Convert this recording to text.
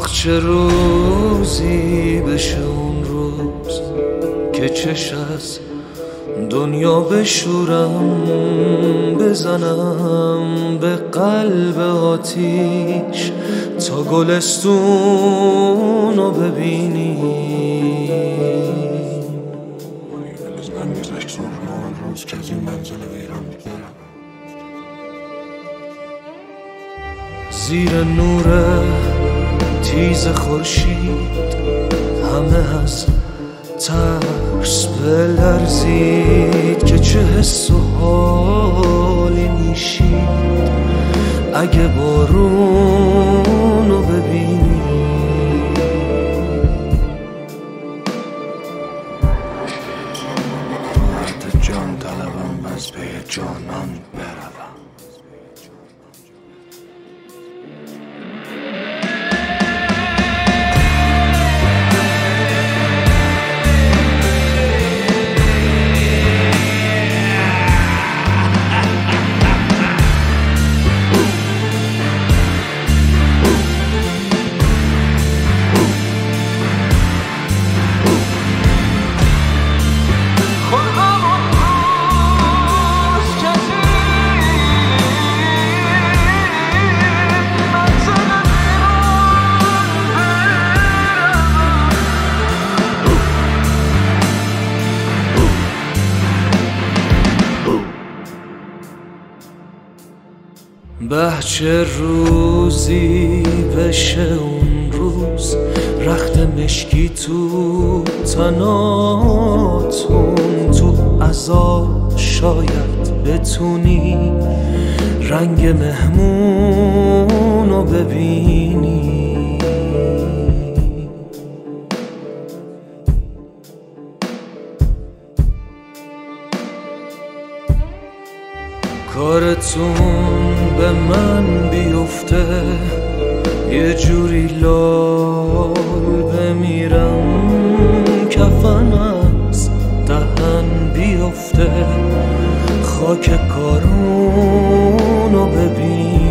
چه روزی بشه اون روز که چش از دنیا بشورم، بزنم به قلب آتیش تا گلستون رو ببینی. من گذشت اون روز که از این منزل ویران میبرم. زیر نور تیز خورشید همه از ترس بلرزید که چه حس و حالی میشید اگه بارون رو ببینی. مرد جان طلبم از پی جانان بروم. چه روزی بشه اون روز رخت مشکی تو تناتون، تو عزا شاید بتونی رنگ مهمون رو ببینی. کارتون به من بیفته یه جوری لال بمیرم، کفن از دهن بیفته خاک کارونو ببینی.